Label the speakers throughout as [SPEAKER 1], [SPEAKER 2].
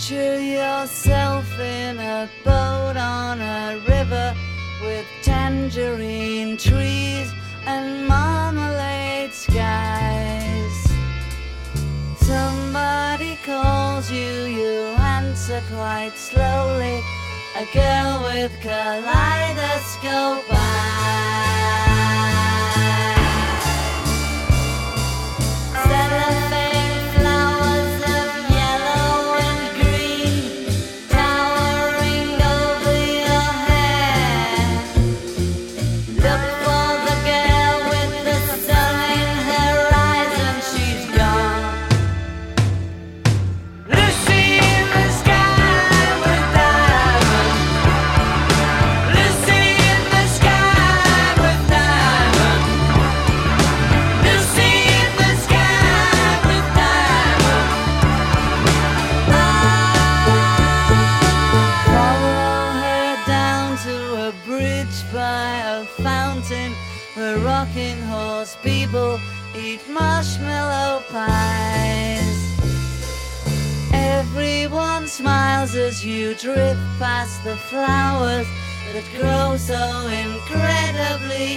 [SPEAKER 1] Picture yourself in a boat on a river with tangerine trees and marmalade skies. Somebody calls you, you answer quite slowly. A girl with kaleidoscope eyes. Cellophane flowers of yellow and green towering over your head. Look for the girl with the sun in her eyes and she's gone. Lucy in the sky with diamonds. Lucy in the sky with diamonds. Lucy in the sky with diamonds. Follow her down to a bridge by a fountain where rocking horse people eat marshmallow pies. Everyone smiles as you drift past the flowers that grow so incredibly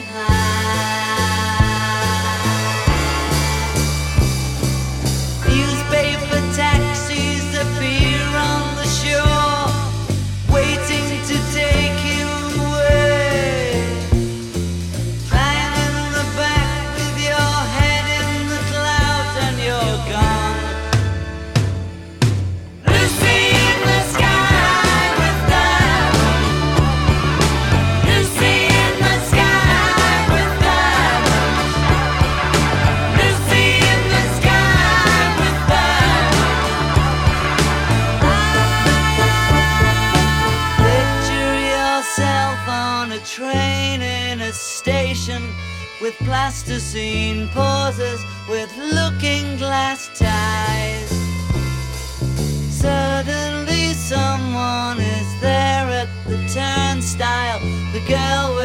[SPEAKER 1] high. Newspaper taxis appear on the shore, waiting to take you away. Flying in the back with your head in the clouds and you're gone. Lucy in the sky with diamonds. Lucy in the sky with diamonds. Lucy in the sky with diamonds. Picture yourself on a train in a station with plasticine pauses with looking glass ties. Suddenly someone is there at the turnstile. The girl